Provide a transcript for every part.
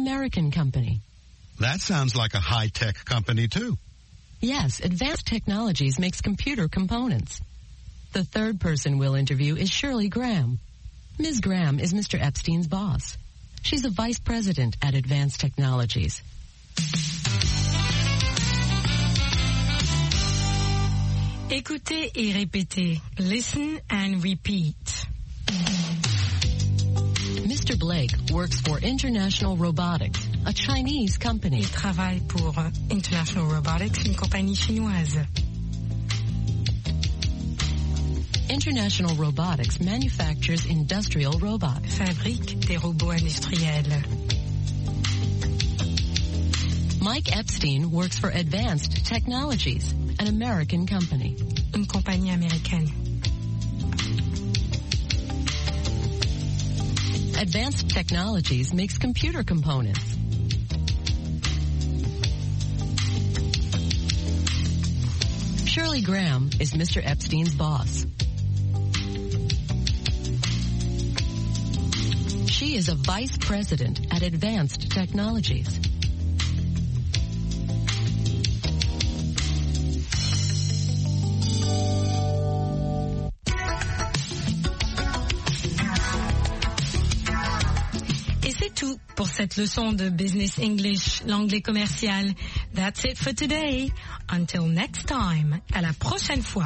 American company. That sounds like a high-tech company, too. Yes, Advanced Technologies makes computer components. The third person we'll interview is Shirley Graham. Ms. Graham is Mr. Epstein's boss. She's a vice president at Advanced Technologies. Écoutez et répétez. Listen and repeat. Mr. Blake works for International Robotics, a Chinese company. Il travaille pour International Robotics, une compagnie chinoise. International Robotics manufactures industrial robots. Fabrique des robots industriels. Mike Epstein works for Advanced Technologies, an American company. Une compagnie américaine. Advanced Technologies makes computer components. Shirley Graham is Mr. Epstein's boss. She is a vice president at Advanced Technologies. Pour cette leçon de Business English, l'anglais commercial. That's it for today. Until next time. À la prochaine fois.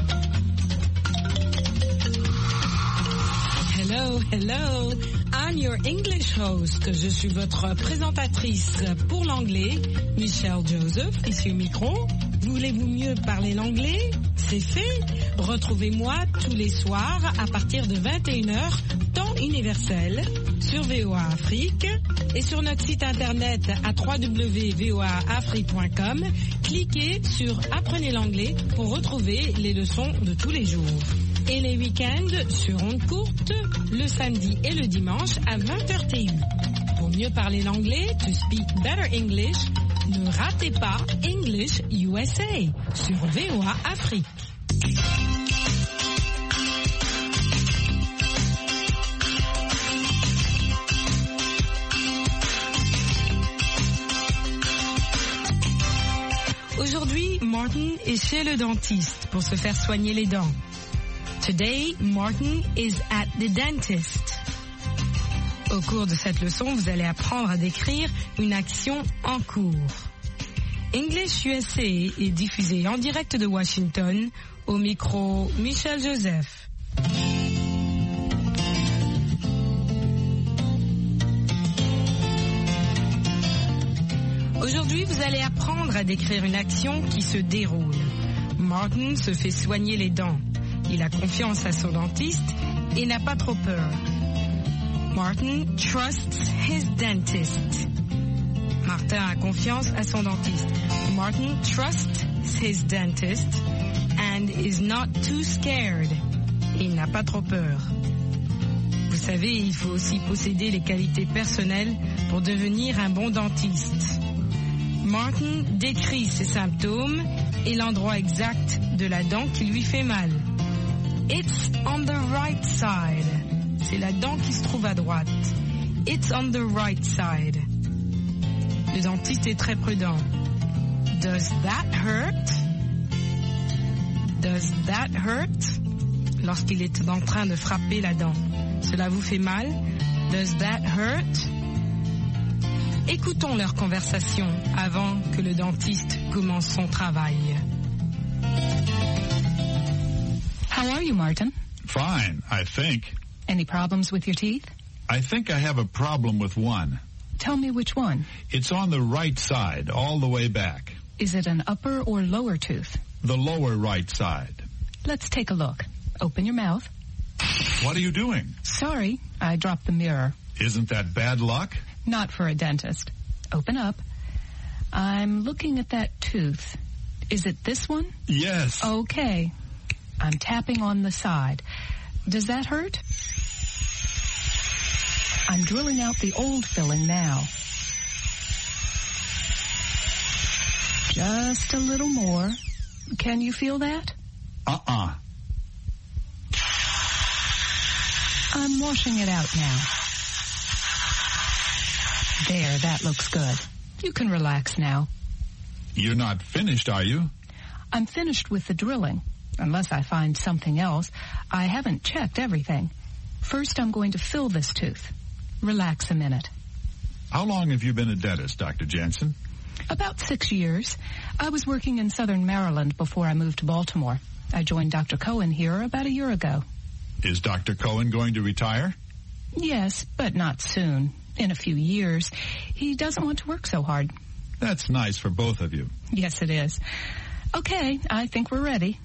Hello, hello. I'm your English host. Je suis votre présentatrice pour l'anglais, Michelle Joseph, ici au micro. Voulez-vous mieux parler l'anglais? C'est fait. Retrouvez-moi tous les soirs à partir de 21h, temps universel, sur VOA Afrique et sur notre site internet à www.voaafrique.com. Cliquez sur Apprenez l'anglais pour retrouver les leçons de tous les jours. Et les week-ends sur ondes courtes, le samedi et le dimanche à 20h TU. Pour mieux parler l'anglais, to speak better English, ne ratez pas English USA sur VOA Afrique. Aujourd'hui, Martin est chez le dentiste pour se faire soigner les dents. Today, Martin is at the dentist. Au cours de cette leçon, vous allez apprendre à décrire une action en cours. English USA est diffusé en direct de Washington, au micro Michel Joseph. Aujourd'hui, vous allez apprendre à décrire une action qui se déroule. Martin se fait soigner les dents. Il a confiance à son dentiste et n'a pas trop peur. Martin trusts his dentist. Martin a confiance à son dentiste. Martin trusts his dentist and is not too scared. Et il n'a pas trop peur. Vous savez, il faut aussi posséder les qualités personnelles pour devenir un bon dentiste. Martin décrit ses symptômes et l'endroit exact de la dent qui lui fait mal. It's on the right side. C'est la dent qui se trouve à droite. It's on the right side. Le dentiste est très prudent. Does that hurt? Does that hurt? Lorsqu'il est en train de frapper la dent. Cela vous fait mal? Does that hurt? Écoutons leur conversation avant que le dentiste commence son travail. How are you, Martin? Fine, I think. Any problems with your teeth? I think I have a problem with one. Tell me which one. It's on the right side, all the way back. Is it an upper or lower tooth? The lower right side. Let's take a look. Open your mouth. What are you doing? Sorry, I dropped the mirror. Isn't that bad luck? Not for a dentist. Open up. I'm looking at that tooth. Is it this one? Yes. Okay. I'm tapping on the side. Does that hurt? I'm drilling out the old filling now. Just a little more. Can you feel that? Uh-uh. I'm washing it out now. There, that looks good. You can relax now. You're not finished, are you? I'm finished with the drilling. Unless I find something else. I haven't checked everything. First, I'm going to fill this tooth. Relax a minute. How long have you been a dentist, Dr. Jansen? About 6 years. I was working in Southern Maryland before I moved to Baltimore. I joined Dr. Cohen here about a year ago. Is Dr. Cohen going to retire? Yes, but not soon. In a few years. He doesn't want to work so hard. That's nice for both of you. Yes, it is. Okay, I think we're ready.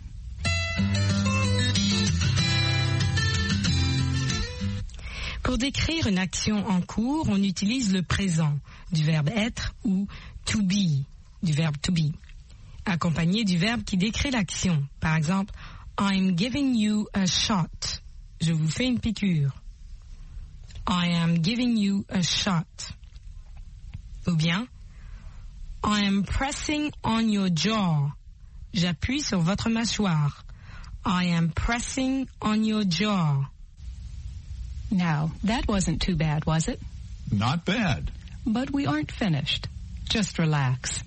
Pour décrire une action en cours, on utilise le présent du verbe être ou to be du verbe to be, accompagné du verbe qui décrit l'action. Par exemple, I'm giving you a shot. Je vous fais une piqûre. I am giving you a shot. Ou bien, I am pressing on your jaw. J'appuie sur votre mâchoire. I am pressing on your jaw. Now, that wasn't too bad, was it? Not bad. But we aren't finished. Just relax.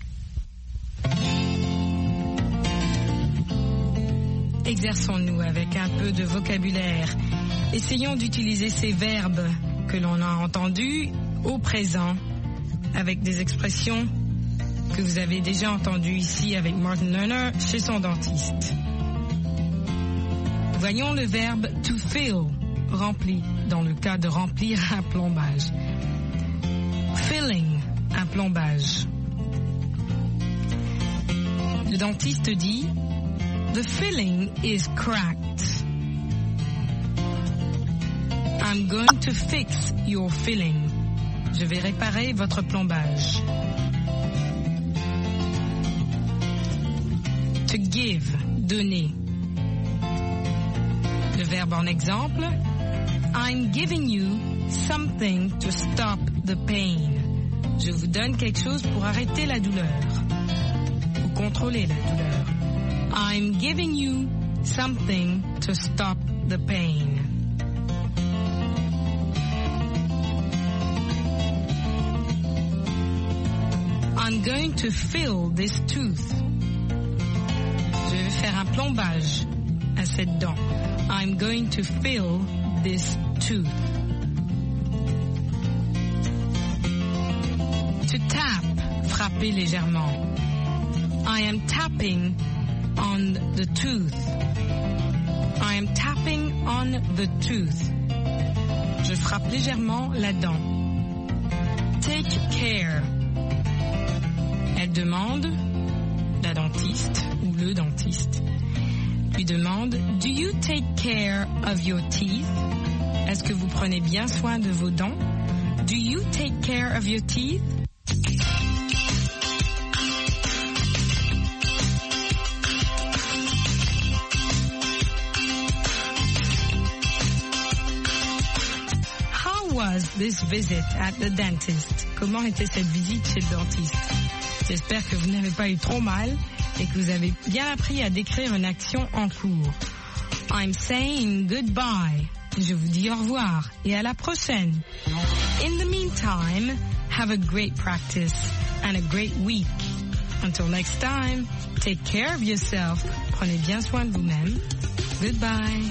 Exerçons-nous avec un peu de vocabulaire. Essayons d'utiliser ces verbes que l'on a entendus au présent avec des expressions que vous avez déjà entendues ici avec Martin Lerner chez son dentiste. Voyons le verbe to fill, rempli, dans le cas de remplir un plombage. Filling, un plombage. Le dentiste dit The filling is cracked. I'm going to fix your filling. Je vais réparer votre plombage. To give, donner. Le verbe en exemple, I'm giving you something to stop the pain. Je vous donne quelque chose pour arrêter la douleur. Ou contrôler la douleur. I'm giving you something to stop the pain. I'm going to fill this tooth. Je vais faire un plombage à cette dent. I'm going to fill this tooth. To tap, frapper légèrement. I am tapping on the tooth. I am tapping on the tooth. Je frappe légèrement la dent. Take care. Elle demande, la dentiste ou le dentiste, lui demande, Do you take care of your teeth? Est-ce que vous prenez bien soin de vos dents? Do you take care of your teeth? How was this visit at the dentist? Comment était cette visite chez le dentiste? J'espère que vous n'avez pas eu trop mal et que vous avez bien appris à décrire une action en cours. I'm saying goodbye. Je vous dis au revoir et à la prochaine. In the meantime, have a great practice and a great week. Until next time, take care of yourself. Prenez bien soin de vous-même. Goodbye.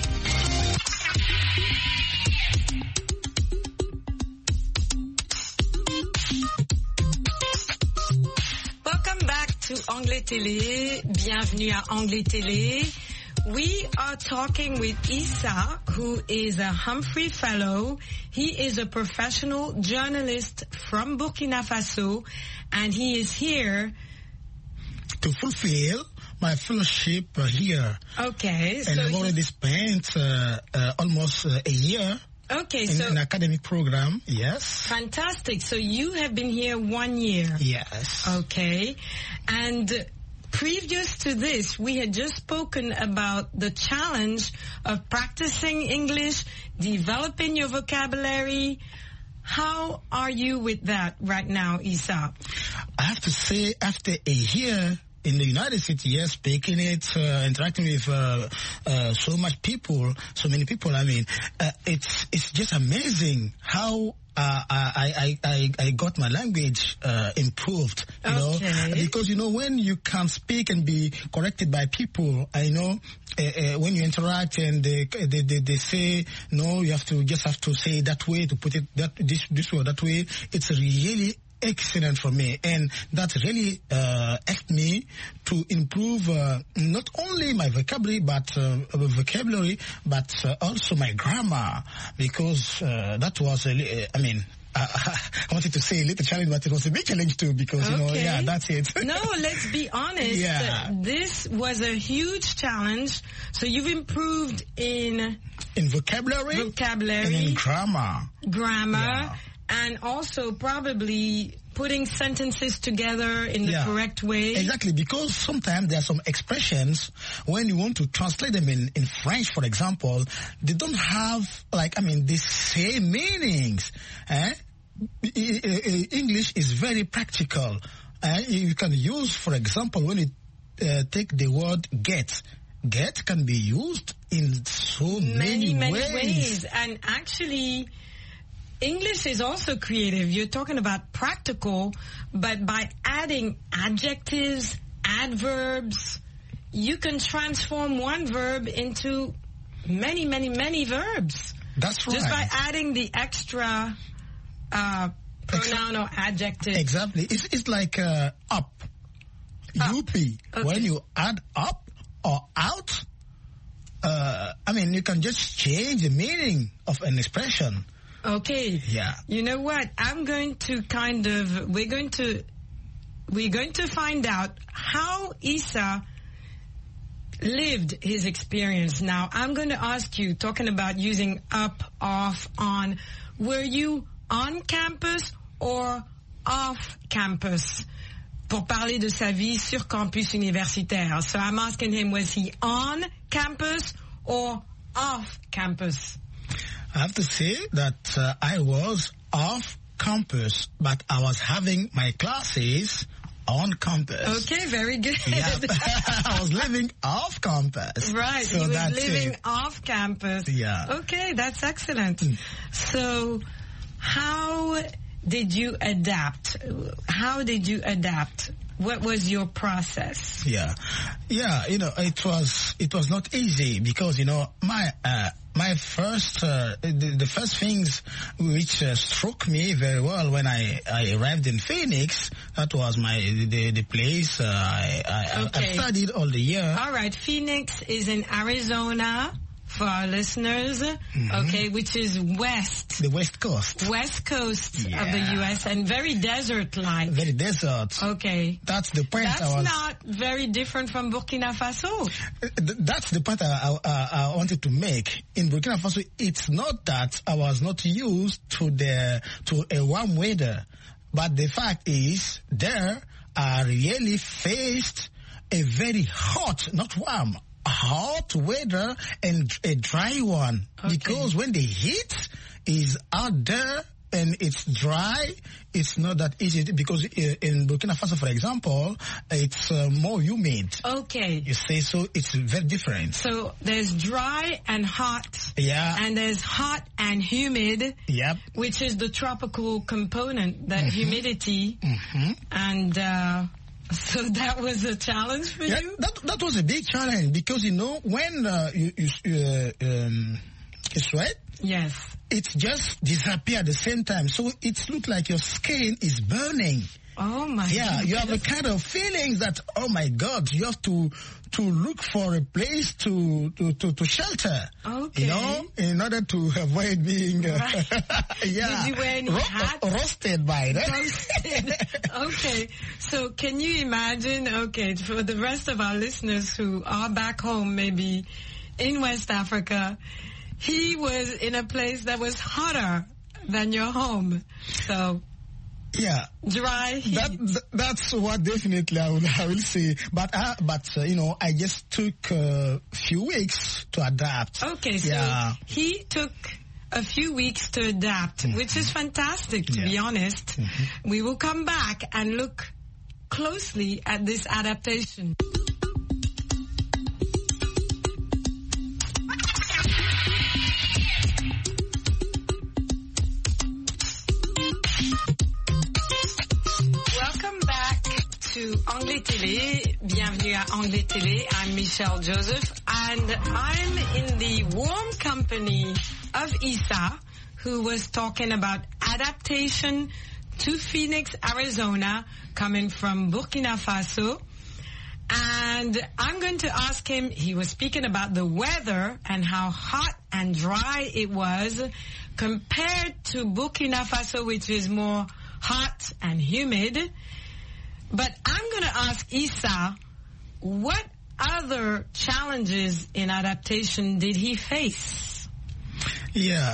Anglais Télé, bienvenue à Anglais Télé. We are talking with Issa, who is a Humphrey Fellow. He is a professional journalist from Burkina Faso, and he is here to fulfill my fellowship here. Okay. And I've already spent almost a year. Okay, in an academic program, yes. Fantastic. So you have been here 1 year. Yes. Okay. And previous to this, we had just spoken about the challenge of practicing English, developing your vocabulary. How are you with that right now, Isa? I have to say, after a year in the United States, yes, speaking it, interacting with so many people. I mean, it's just amazing how I got my language improved, you know, because, you know, when you can speak and be corrected by people, I know when you interact and they say, no, you have to say it that way, to put it this way or that way, it's really excellent for me, and that really helped me to improve not only my vocabulary but also my grammar, because that was I wanted to say a little challenge, but it was a big challenge too, because you know, yeah, that's it. No, let's be honest. Yeah. This was a huge challenge. So you've improved in vocabulary, and in grammar. Yeah. And also probably putting sentences together in the correct way. Exactly, because sometimes there are some expressions, when you want to translate them in French, for example, they don't have, the same meanings. English is very practical. You can use, for example, when you take the word get. Get can be used in so many ways. And actually, English is also creative. You're talking about practical, but by adding adjectives, adverbs, you can transform one verb into many, many, many verbs. That's right. Just by adding the extra pronoun or adjective. Exactly. It's like up. UP. Okay. When you add up or out, you can just change the meaning of an expression. Okay. Yeah. You know what? We're going to find out how Issa lived his experience. Now, I'm going to ask you, talking about using up, off, on, were you on campus or off campus? Pour parler de sa vie sur campus universitaire. So I'm asking him, was he on campus or off campus? I have to say that I was off campus, but I was having my classes on campus. Okay, very good. Yeah. I was living off campus. Right, so he was living off campus. Yeah. Okay, that's excellent. So how did you adapt? What was your process? Yeah, it was not easy, because my first the first things which struck me very well when I arrived in Phoenix, that was the place I studied all the year. All right, Phoenix is in Arizona. For our listeners, okay, which is the West Coast. West Coast of the U.S. and very desert-like. Very desert. Okay. That's the point. That's not very different from Burkina Faso. That's the point I wanted to make. In Burkina Faso, it's not that I was not used to a warm weather, but the fact is there I really faced a very hot, not warm, hot weather and a dry one. Okay. Because when the heat is out there and it's dry, it's not that easy, because in Burkina Faso, for example, it's more humid. Okay. You say, so it's very different. So there's dry and hot. Yeah. And there's hot and humid. Yep. Which is the tropical component, that humidity. Mm-hmm. And so that was a challenge for you? That was a big challenge, because, when you sweat, yes, it just disappears at the same time. So it looks like your skin is burning. Oh my God. Yeah, you have a kind of feelings that, oh my God, you have to look for a place to shelter. Okay. In order to avoid being right. Did you wear any hats? Roasted by that. Roasted. Okay. So can you imagine, for the rest of our listeners who are back home, maybe in West Africa, he was in a place that was hotter than your home. So yeah, dry heat. That's what definitely I will say. But I just took a few weeks to adapt. Okay, so he took a few weeks to adapt, which is fantastic, to be honest. Mm-hmm. We will come back and look closely at this adaptation. Welcome back to Anglais Télé. Bienvenue à Anglais Télé. I'm Michelle Joseph, and I'm in the warm company of Issa, who was talking about adaptation to Phoenix, Arizona, coming from Burkina Faso. And I'm going to ask him, he was speaking about the weather and how hot and dry it was compared to Burkina Faso, which is more hot and humid. But I'm going to ask Issa, what other challenges in adaptation did he face? Yeah,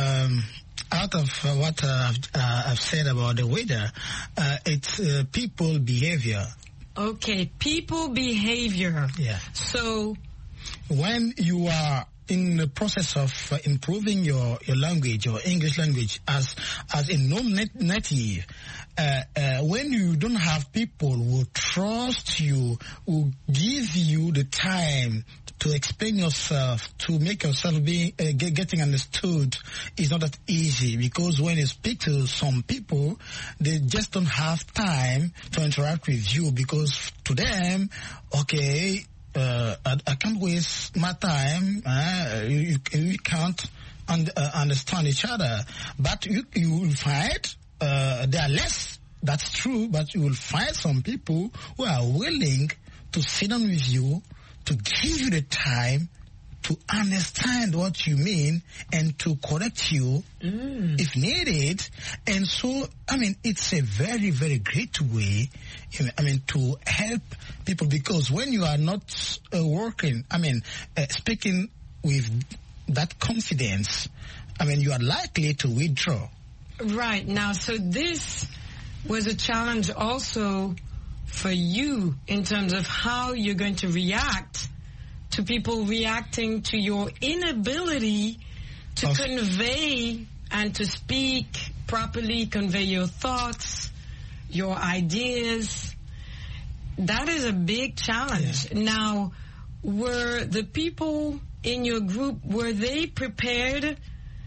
out of what I've said about the weather, it's people behavior. Okay, people behavior. Yeah. So when you are in the process of improving your language, your English language, as a non-native, when you don't have people who trust you, who give you the time to explain yourself, to make yourself getting understood, is not that easy, because when you speak to some people, they just don't have time to interact with you, because to them, okay, I can't waste my time. You can't understand each other. But you will find there are less. That's true. But you will find some people who are willing to sit down with you, to give you the time to understand what you mean and to correct you if needed. And so, it's a very, very great way, to help people, because when you are not working, speaking with that confidence, you are likely to withdraw. Right. Now, so this was a challenge also for you in terms of how you're going to react to people reacting to your inability to convey and to speak properly, convey your thoughts, your ideas. That is a big challenge. Yeah. Now, were the people in your group, were they prepared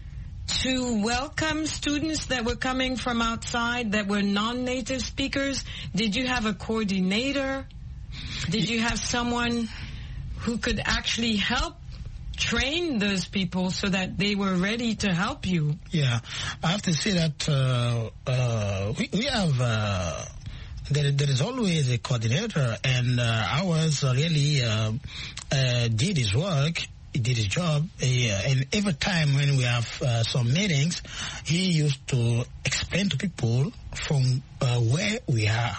to welcome students that were coming from outside that were non-native speakers? Did you have a coordinator? Did you have someone who could actually help train those people so that they were ready to help you? Yeah, I have to say that we have... There is always a coordinator, and ours really did his work. He did his job, and every time when we have some meetings, he used to explain to people from where we are.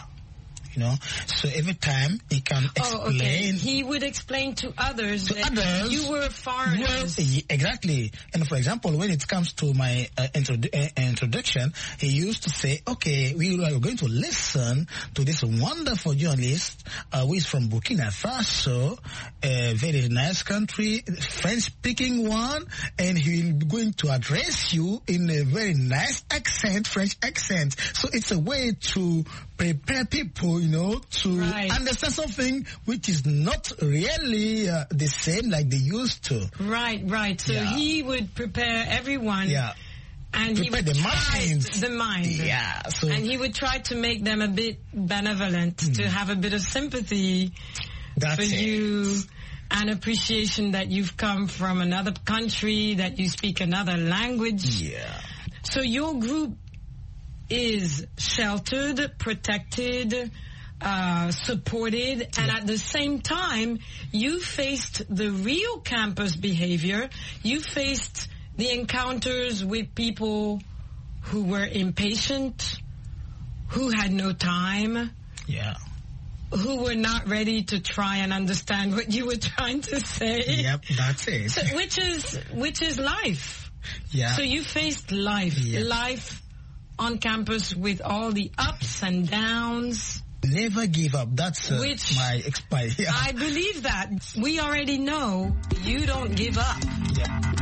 So every time he can explain. Oh, okay. He would explain to others that you were foreigners. Exactly. And for example, when it comes to my introduction, he used to say, okay, we are going to listen to this wonderful journalist who is from Burkina Faso, a very nice country, French-speaking one, and he will be going to address you in a very nice accent, French accent. So it's a way to prepare people, to understand something which is not really the same like they used to. Right. So he would prepare everyone. Yeah. And prepare he would the mind. Yeah. So, and he would try to make them a bit benevolent, to have a bit of sympathy for you, and appreciation that you've come from another country, that you speak another language. Yeah. So your group is sheltered, protected, supported, and at the same time, you faced the real campus behavior. You faced the encounters with people who were impatient, who had no time, who were not ready to try and understand what you were trying to say. Yep, that's it. So, which is life. Yeah. So you faced life. Yeah. Life on campus with all the ups and downs. Never give up. That's my I believe that. We already know you don't give up. Yeah.